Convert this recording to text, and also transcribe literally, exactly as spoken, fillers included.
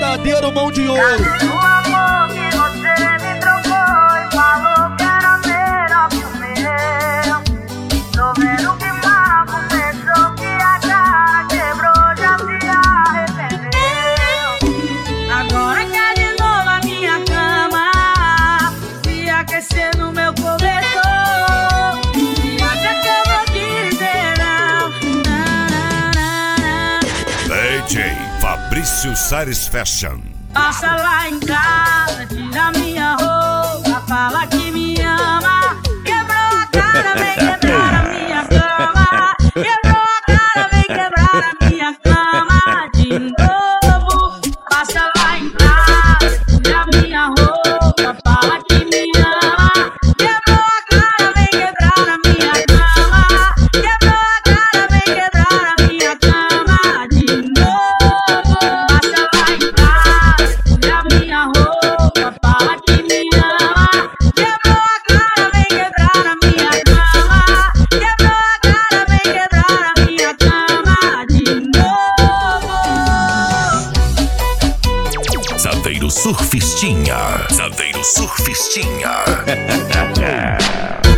verdadeiro mão de ouro. Cadê o amor que você me trocou e falou que era melhor que o meu? Tô vendo que mal pensou que a cara quebrou, já se arrependeu. Agora quer de novo a minha cama, se aquecer no meu cobertor. E acha que eu vou dizer não. D J Fabrício Sares Fashion. Passa lá em casa, tira minha roupa, fala que me ama. Quebrou a cara, vem quebrar a minha cama. Quebrou a cara, vem quebrar a minha cama de novo. Passa lá em casa, tira minha roupa, fala que me ama. Quebrou a cara, vem quebrar a minha cama. Quebrou a cara, vem quebrar a minha cama de novo. Passa lá em casa, tira minha roupa, fala que me ama. Quebrou a cara, vem quebrar a minha cama. Quebrou a cara, vem quebrar a minha cama de novo. Zadeiro Surfistinha. Zadeiro Surfistinha.